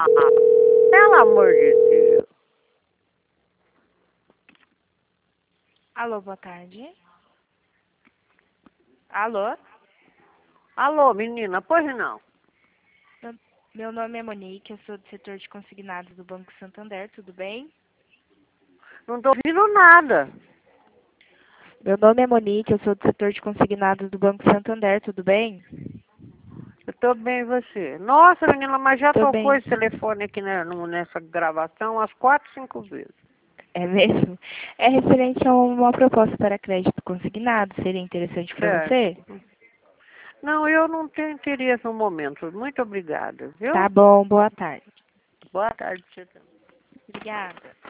Pelo amor de Deus. Alô, boa tarde. Alô? Alô, menina, pois não. Meu nome é Monique, eu sou do setor de consignados do Banco Santander, tudo bem? Não tô ouvindo nada. Meu nome é Monique, eu sou do setor de consignados do Banco Santander, tudo bem? Eu tô bem, e você? Nossa, menina, mas já Tô tocou bem. esse telefone aqui nessa gravação umas 4, 5 vezes. É mesmo? É referente a uma proposta para crédito consignado, seria interessante para Certo. você? Não, eu não tenho interesse no momento. Muito obrigada, viu? Tá bom, boa tarde. Boa tarde pra você também. Obrigada.